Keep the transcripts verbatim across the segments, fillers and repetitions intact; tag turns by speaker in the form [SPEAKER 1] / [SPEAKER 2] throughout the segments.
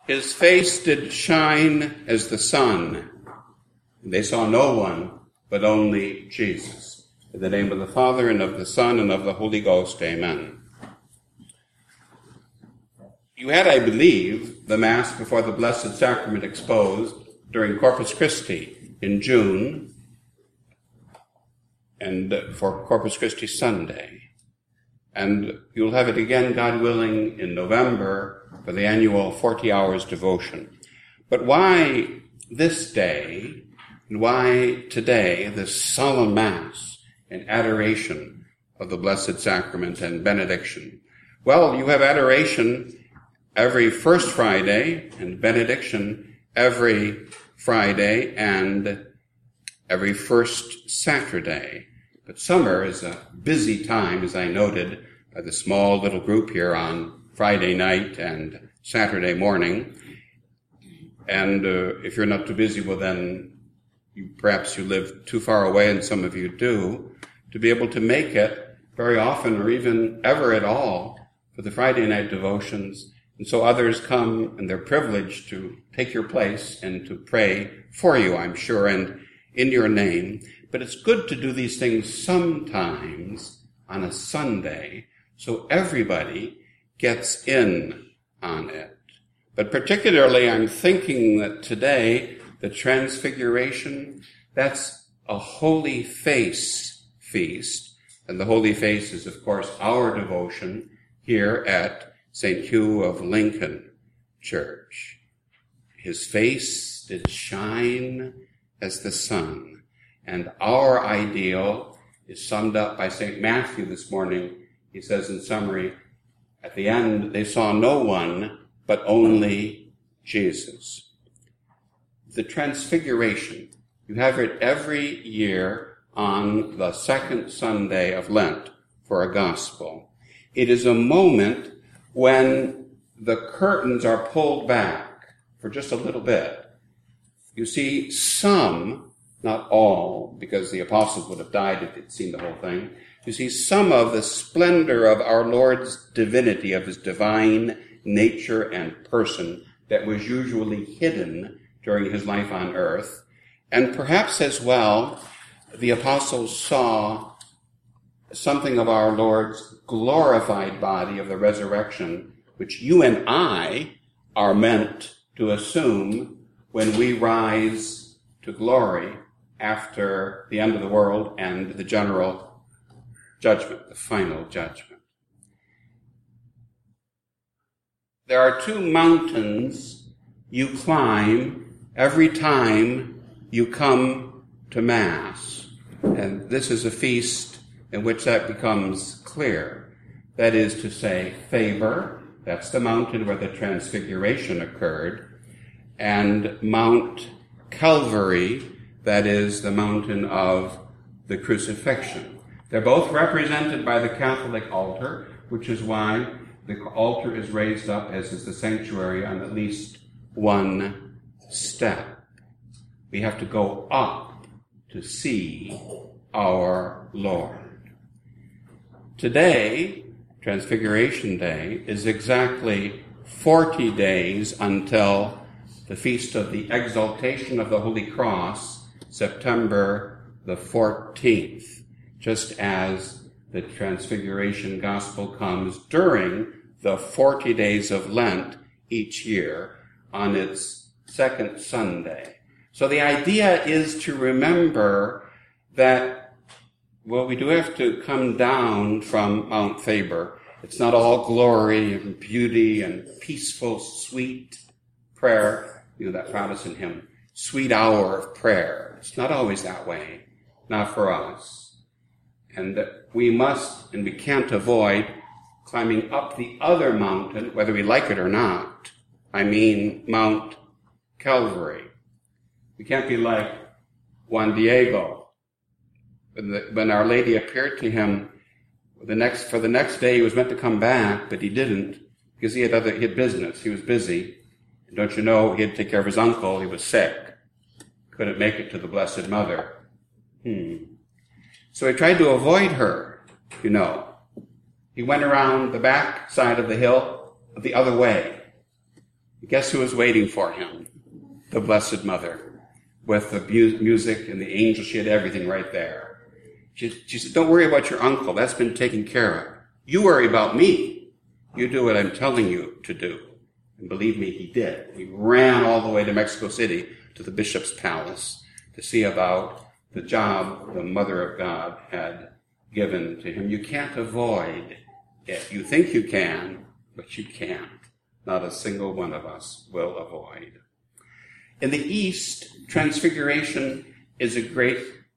[SPEAKER 1] His face did shine as the sun, and they saw no one but only Jesus. In the name of the Father, and of the Son, and of the Holy Ghost, amen. You had, I believe, the Mass before the Blessed Sacrament exposed during Corpus Christi in June, and for Corpus Christi Sunday. And you'll have it again, God willing, in November for the annual forty hours devotion. But why this day, and why today, this solemn Mass and adoration of the Blessed Sacrament and benediction? Well, you have adoration every first Friday and benediction every Friday and every first Saturday. But summer is a busy time, as I noted, by the small little group here on Friday night and Saturday morning. And uh, if you're not too busy, well then you, perhaps you live too far away, and some of you do, to be able to make it very often or even ever at all for the Friday night devotions. And so others come, and they're privileged to take your place and to pray for you, I'm sure, and in your name. But it's good to do these things sometimes on a Sunday so everybody gets in on it. But particularly I'm thinking that today, the Transfiguration, that's a Holy Face feast. And the Holy Face is, of course, our devotion here at Saint Hugh of Lincoln Church. His face did shine as the sun. And our ideal is summed up by Saint Matthew this morning. He says in summary, at the end, they saw no one but only Jesus. The Transfiguration, you have it every year on the second Sunday of Lent for a gospel. It is a moment when the curtains are pulled back for just a little bit. You see some, not all, because the apostles would have died if they'd seen the whole thing. You see some of the splendor of our Lord's divinity, of his divine nature and person that was usually hidden during his life on earth. And perhaps as well, the apostles saw something of our Lord's glorified body of the resurrection, which you and I are meant to assume when we rise to glory after the end of the world and the general judgment, the final judgment. There are two mountains you climb every time you come to Mass. And this is a feast in which that becomes clear. That is to say, Thabor, that's the mountain where the Transfiguration occurred, and Mount Calvary, that is the mountain of the crucifixion. They're both represented by the Catholic altar, which is why the altar is raised up, as is the sanctuary, on at least one step. We have to go up to see our Lord. Today, Transfiguration Day, is exactly forty days until the Feast of the Exaltation of the Holy Cross, September the fourteenth, just as the Transfiguration Gospel comes during the forty days of Lent each year on its second Sunday. So the idea is to remember that, well, we do have to come down from Mount Thabor. It's not all glory and beauty and peaceful, sweet prayer. You know, that Protestant hymn, sweet hour of prayer. It's not always that way, not for us. And that we must, and we can't avoid, climbing up the other mountain, whether we like it or not. I mean, Mount Calvary. We can't be like Juan Diego. When Our Lady appeared to him the next, for the next day, he was meant to come back, but he didn't, because he had other, he had business. He was busy. And don't you know, he had to take care of his uncle. He was sick. Couldn't make it to the Blessed Mother. Hmm. So he tried to avoid her, you know. He went around the back side of the hill the other way. Guess who was waiting for him? The Blessed Mother, with the bu- music and the angel. She had everything right there. She, she said, don't worry about your uncle. That's been taken care of. You worry about me. You do what I'm telling you to do. And believe me, he did. He ran all the way to Mexico City to the bishop's palace to see about the job the Mother of God had given to him. You can't avoid it. You think you can, but you can't. Not a single one of us will avoid. In the East, Transfiguration is a great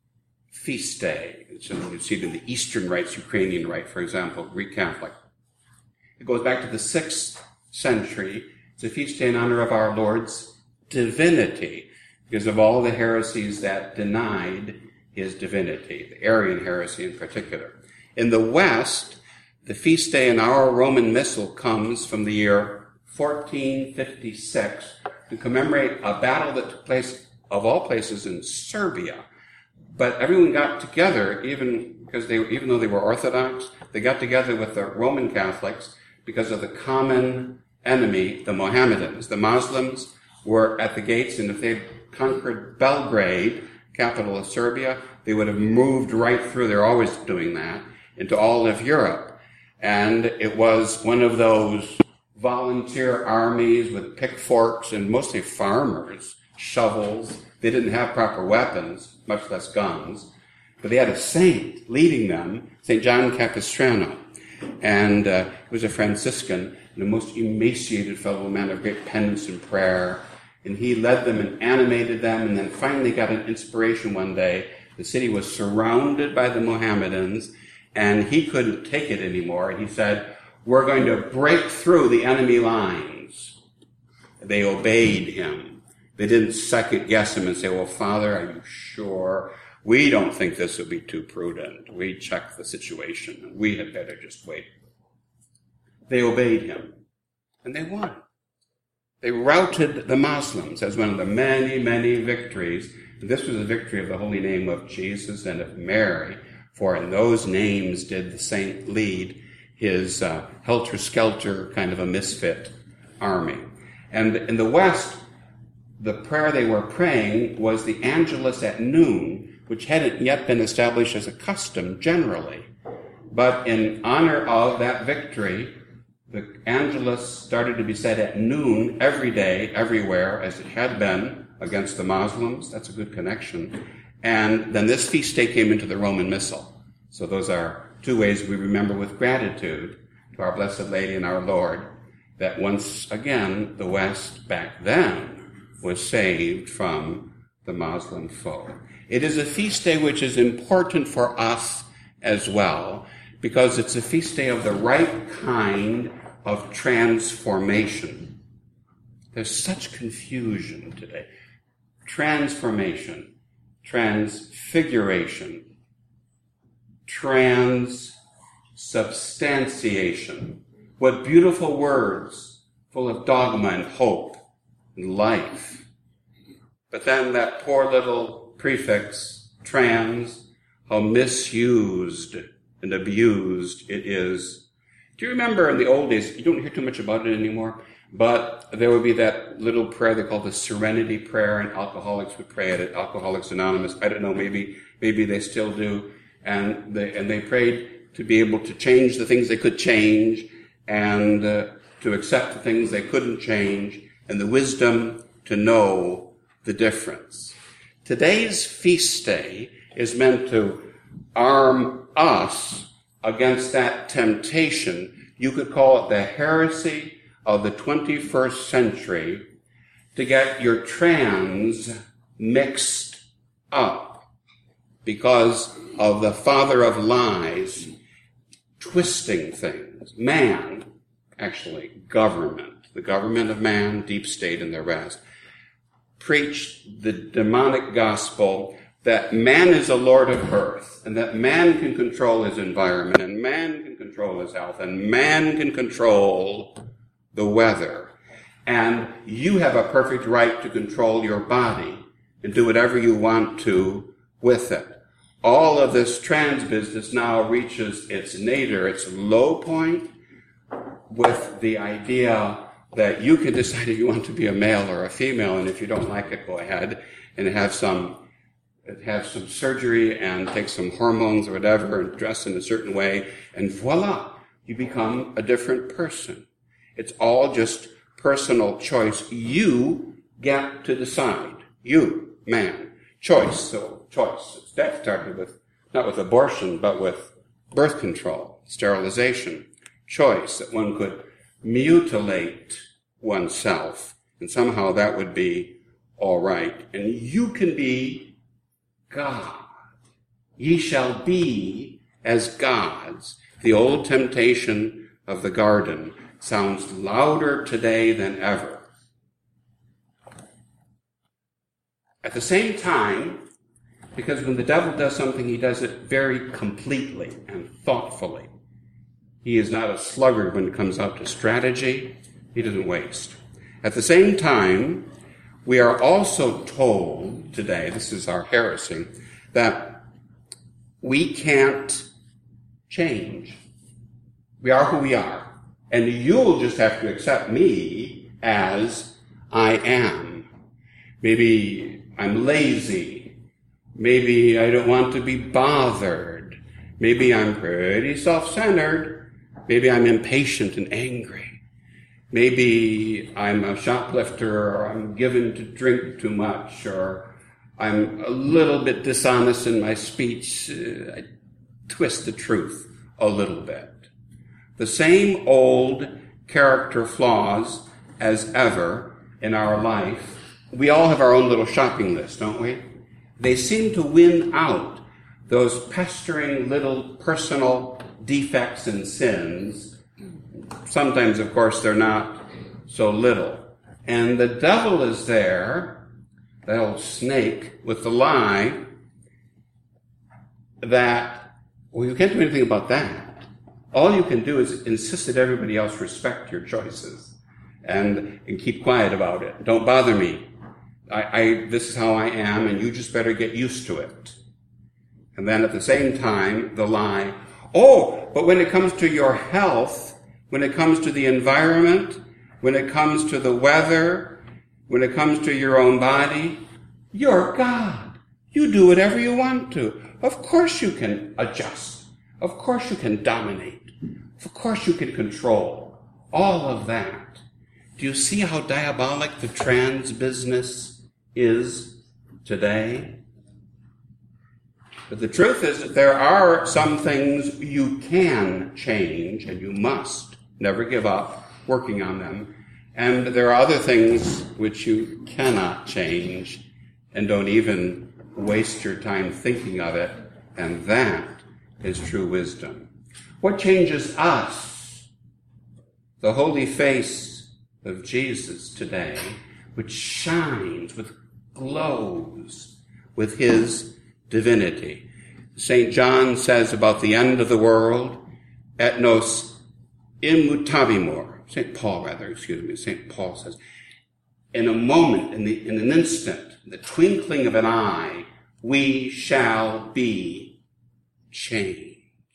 [SPEAKER 1] feast day. So you see it in the Eastern rites, Ukrainian rite, for example, Greek Catholic. It goes back to the sixth century. It's a feast day in honor of our Lord's divinity, because of all the heresies that denied his divinity, the Arian heresy in particular. In the West, the feast day in our Roman Missal comes from the year fourteen fifty-six to commemorate a battle that took place, of all places, in Serbia. But everyone got together, even because they, even though they were Orthodox, they got together with the Roman Catholics because of the common enemy, the Mohammedans. The Muslims were at the gates, and if they'd conquered Belgrade, capital of Serbia, they would have moved right through, they're always doing that, into all of Europe. And it was one of those volunteer armies with pitchforks and mostly farmers, shovels. They didn't have proper weapons, much less guns. But they had a saint leading them, Saint John Capistrano. And uh, he was a Franciscan and a most emaciated fellow man of great penance and prayer. And he led them and animated them, and then finally got an inspiration one day. The city was surrounded by the Mohammedans, and he couldn't take it anymore. He said, we're going to break through the enemy lines. They obeyed him. They didn't second guess him and say, well, Father, are you sure? We don't think this would be too prudent. We checked the situation, and we had better just wait. They obeyed him, and they won. They routed the Muslims as one of the many, many victories. This was a victory of the holy name of Jesus and of Mary, for in those names did the saint lead his uh, helter-skelter kind of a misfit army. And in the West, the prayer they were praying was the Angelus at noon, which hadn't yet been established as a custom generally. But in honor of that victory, the Angelus started to be said at noon every day, everywhere, as it had been against the Muslims. That's a good connection. And then this feast day came into the Roman Missal. So those are two ways we remember with gratitude to our Blessed Lady and our Lord that once again the West back then was saved from the Muslim foe. It is a feast day which is important for us as well, because it's a feast day of the right kind of transformation. There's such confusion today. Transformation, transfiguration, transubstantiation. What beautiful words, full of dogma and hope and life. But then that poor little prefix, trans, how misused and abused it is. Do you remember in the old days, you don't hear too much about it anymore, but there would be that little prayer they called the Serenity Prayer, and alcoholics would pray it at Alcoholics Anonymous. I don't know, maybe maybe they still do. And they, and they prayed to be able to change the things they could change, and uh, to accept the things they couldn't change, and the wisdom to know the difference. Today's feast day is meant to arm us against that temptation. You could call it the heresy of the twenty-first century, to get your trans mixed up because of the father of lies twisting things. Man, actually, government, the government of man, deep state and the rest, preached the demonic gospel that man is a lord of earth, and that man can control his environment, and man can control his health, and man can control the weather. And you have a perfect right to control your body and do whatever you want to with it. All of this trans business now reaches its nadir, its low point, with the idea that you can decide if you want to be a male or a female, and if you don't like it, go ahead and have some have some surgery and take some hormones or whatever and dress in a certain way, and voila, you become a different person. It's all just personal choice. You get to decide. You, man. Choice. So choice. That started with, not with abortion, but with birth control, sterilization. Choice, that one could mutilate oneself, and somehow that would be all right. And you can be God. Ye shall be as gods. The old temptation of the garden sounds louder today than ever. At the same time, because when the devil does something, he does it very completely and thoughtfully. He is not a sluggard when it comes out to strategy. He doesn't waste. At the same time, we are also told today, this is our heresy, that we can't change. We are who we are. And you'll just have to accept me as I am. Maybe I'm lazy. Maybe I don't want to be bothered. Maybe I'm pretty self-centered. Maybe I'm impatient and angry. Maybe I'm a shoplifter, or I'm given to drink too much, or I'm a little bit dishonest in my speech. I twist the truth a little bit. The same old character flaws as ever in our life. We all have our own little shopping list, don't we? They seem to win out those pestering little personal defects and sins. Sometimes, of course, they're not so little. And the devil is there, that old snake, with the lie that, well, you can't do anything about that. All you can do is insist that everybody else respect your choices and, and keep quiet about it. Don't bother me. I, I, this is how I am, and you just better get used to it. And then at the same time, the lie, oh, but when it comes to your health, when it comes to the environment, when it comes to the weather, when it comes to your own body, you're God. You do whatever you want to. Of course you can adjust. Of course you can dominate. Of course you can control. All of that. Do you see how diabolic the trans business is today? But the truth is that there are some things you can change, and you must never give up working on them. And there are other things which you cannot change, and don't even waste your time thinking of it. And that is true wisdom. What changes us? The holy face of Jesus today, which shines, with glows with his divinity. Saint John says about the end of the world, et nos immutabimur. Saint Paul, rather, excuse me. Saint Paul says, in a moment, in, the, in an instant, in the twinkling of an eye, we shall be changed.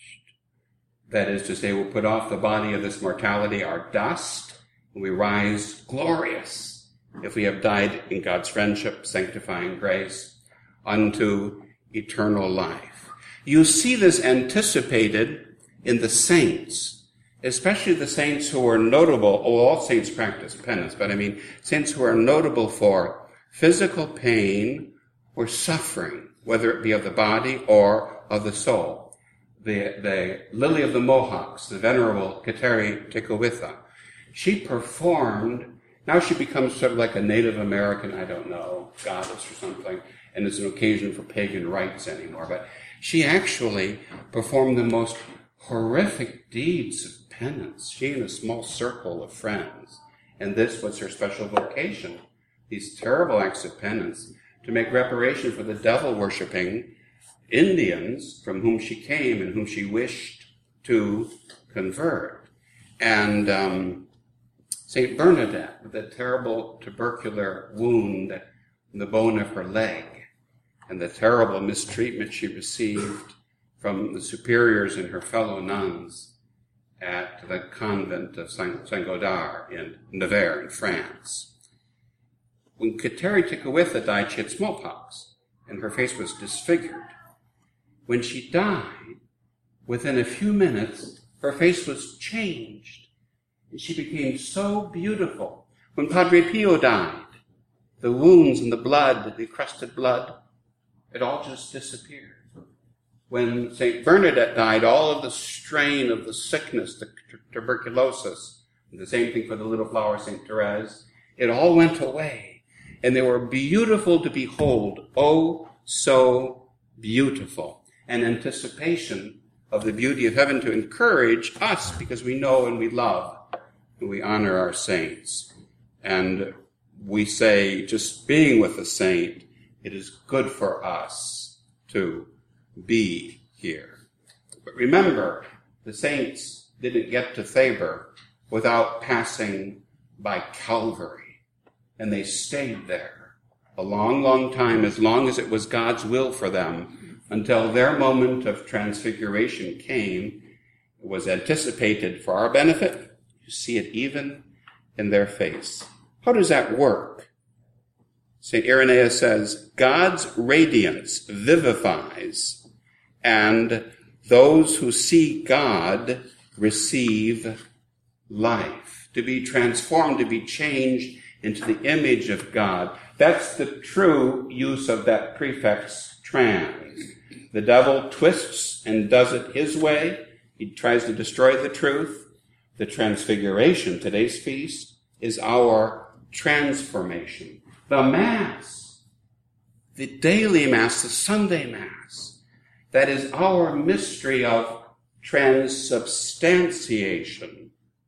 [SPEAKER 1] That is to say, we'll put off the body of this mortality, our dust, and we rise glorious, if we have died in God's friendship, sanctifying grace, unto eternal life. You see this anticipated in the saints, especially the saints who are notable. Oh, all saints practice penance, but I mean saints who are notable for physical pain or suffering, whether it be of the body or of the soul. The, the Lily of the Mohawks, the Venerable Kateri Tekakwitha, she performed, now she becomes sort of like a Native American, I don't know, goddess or something, and it's an occasion for pagan rites anymore, but she actually performed the most horrific deeds of penance, she and a small circle of friends. And this was her special vocation, these terrible acts of penance, to make reparation for the devil-worshipping Indians from whom she came and whom she wished to convert. And um, Saint Bernadette, with a terrible tubercular wound in the bone of her leg, and the terrible mistreatment she received from the superiors and her fellow nuns, at the convent of Saint-Godard in Nevers in France. When Kateri Tekakwitha died, she had smallpox, and her face was disfigured. When she died, within a few minutes, her face was changed, and she became so beautiful. When Padre Pio died, the wounds and the blood, the crusted blood, it all just disappeared. When Saint Bernadette died, all of the strain of the sickness, the t- tuberculosis, and the same thing for the little flower Saint Therese, it all went away. And they were beautiful to behold, oh, so beautiful. An anticipation of the beauty of heaven to encourage us because we know and we love and we honor our saints. And we say, just being with a saint, it is good for us to be here. But remember, the saints didn't get to Thabor without passing by Calvary. And they stayed there a long, long time, as long as it was God's will for them, until their moment of transfiguration came. It was anticipated for our benefit. You see it even in their face. How does that work? Saint Irenaeus says, God's radiance vivifies, and those who see God receive life, to be transformed, to be changed into the image of God. That's the true use of that prefix trans. The devil twists and does it his way. He tries to destroy the truth. The transfiguration, today's feast, is our transformation. The Mass, the daily Mass, the Sunday Mass, that is our mystery of transubstantiation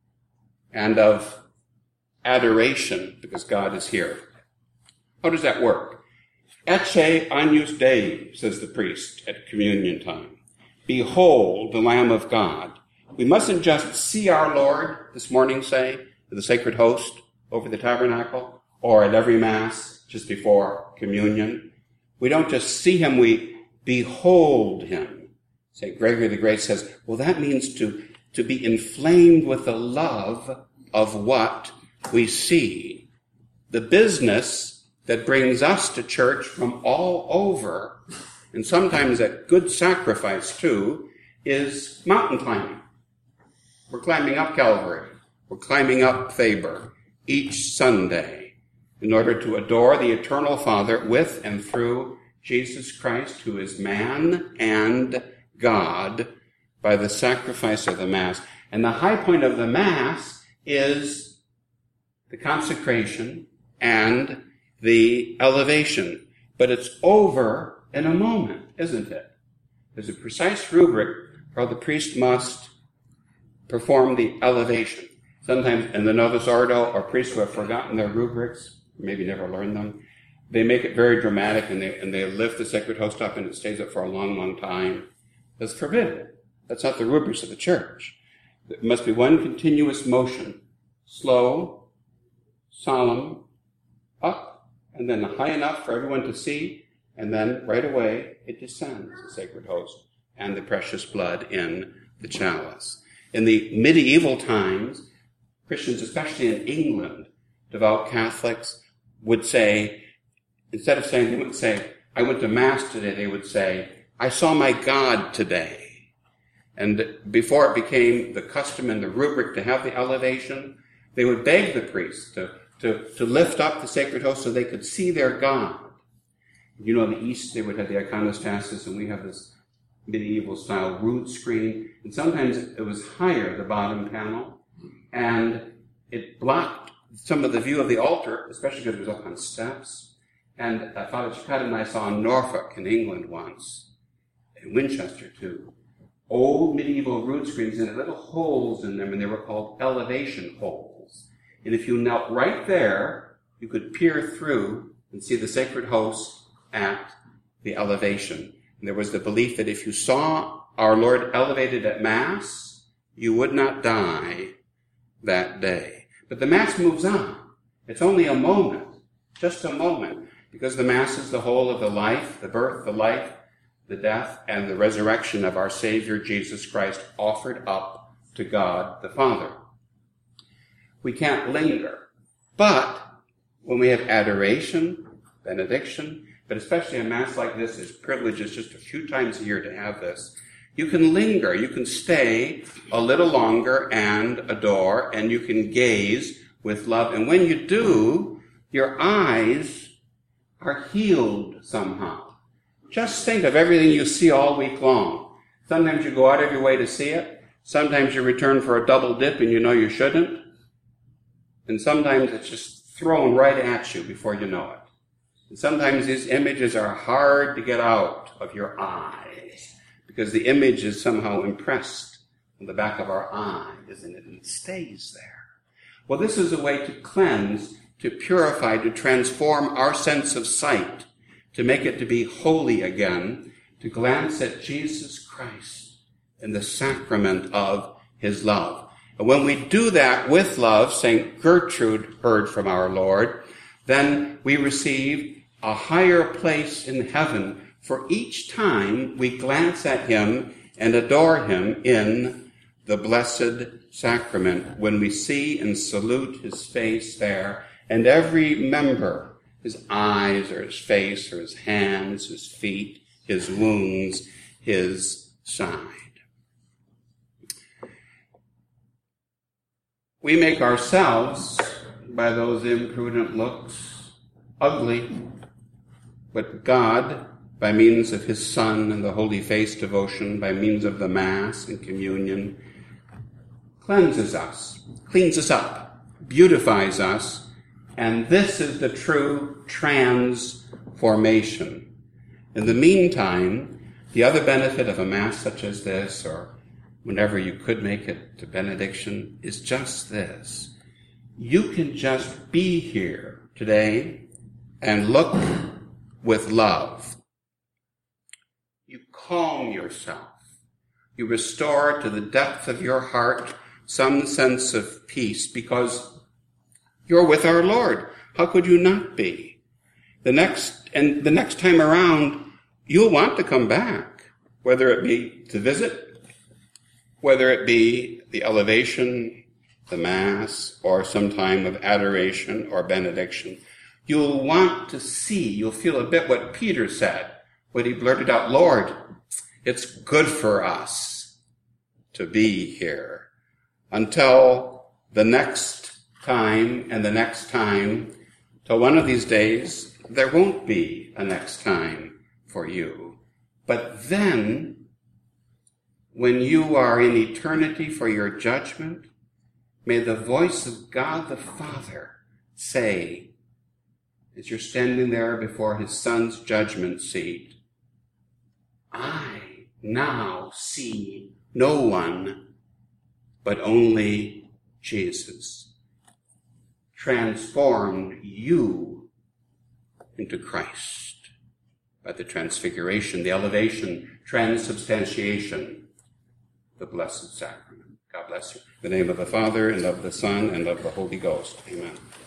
[SPEAKER 1] and of adoration, because God is here. How does that work? Ecce agnus Dei, says the priest at communion time. Behold the Lamb of God. We mustn't just see our Lord, this morning say, the sacred host over the tabernacle, or at every Mass just before communion. We don't just see him, we behold him. Saint Gregory the Great says, well, that means to, to be inflamed with the love of what we see. The business that brings us to church from all over, and sometimes at good sacrifice too, is mountain climbing. We're climbing up Calvary. We're climbing up Thabor each Sunday in order to adore the eternal Father with and through Jesus Christ, who is man and God, by the sacrifice of the Mass. And the high point of the Mass is the consecration and the elevation. But it's over in a moment, isn't it? There's a precise rubric how the priest must perform the elevation. Sometimes in the Novus Ordo, or priests who have forgotten their rubrics, maybe never learned them, they make it very dramatic, and they and they lift the sacred host up, and it stays up for a long, long time. That's forbidden. That's not the rubrics of the church. It must be one continuous motion, slow, solemn, up, and then high enough for everyone to see, and then right away it descends, the sacred host and the precious blood in the chalice. In the medieval times, Christians, especially in England, devout Catholics, would say, instead of saying, they wouldn't say, I went to Mass today, they would say, I saw my God today. And before it became the custom and the rubric to have the elevation, they would beg the priest to, to, to lift up the sacred host so they could see their God. You know, in the East, they would have the iconostasis, and we have this medieval-style rood screen. And sometimes it was higher, the bottom panel, and it blocked some of the view of the altar, especially because it was up on steps. And uh, Father Ciccata and I saw in Norfolk, in England once, in Winchester too, old medieval rood screens and little holes in them, and they were called elevation holes. And if you knelt right there, you could peer through and see the sacred host at the elevation. And there was the belief that if you saw our Lord elevated at Mass, you would not die that day. But the Mass moves on. It's only a moment, just a moment, because the Mass is the whole of the life, the birth, the life, the death, and the resurrection of our Savior Jesus Christ offered up to God the Father. We can't linger. But when we have adoration, benediction, but especially a Mass like this is privileges just a few times a year to have this, you can linger, you can stay a little longer and adore, and you can gaze with love. And when you do, your eyes are healed somehow. Just think of everything you see all week long. Sometimes you go out of your way to see it. Sometimes you return for a double dip and you know you shouldn't. And sometimes it's just thrown right at you before you know it. And sometimes these images are hard to get out of your eyes because the image is somehow impressed on the back of our eye, isn't it? And it stays there. Well, this is a way to cleanse, to purify, to transform our sense of sight, to make it to be holy again, to glance at Jesus Christ in the sacrament of his love. And when we do that with love, Saint Gertrude heard from our Lord, then we receive a higher place in heaven for each time we glance at him and adore him in the blessed sacrament, when we see and salute his face there, and every member, his eyes or his face or his hands, his feet, his wounds, his side. We make ourselves, by those imprudent looks, ugly, but God, by means of his Son and the Holy Face devotion, by means of the Mass and communion, cleanses us, cleans us up, beautifies us, and this is the true transformation. In the meantime, the other benefit of a Mass such as this, or whenever you could make it to benediction, is just this. You can just be here today and look with love. You calm yourself. You restore to the depth of your heart some sense of peace because you're with our Lord. How could you not be? The next, and the next time around, you'll want to come back, whether it be to visit, whether it be the elevation, the Mass, or some time of adoration or benediction. You'll want to see, you'll feel a bit what Peter said when he blurted out, Lord, it's good for us to be here. Until the next time and the next time, till one of these days, there won't be a next time for you. But then, when you are in eternity for your judgment, may the voice of God the Father say, as you're standing there before his Son's judgment seat, I now see no one but only Jesus, transformed you into Christ by the transfiguration, the elevation, transubstantiation, the blessed sacrament. God bless you. In the name of the Father, and of the Son, and of the Holy Ghost. Amen.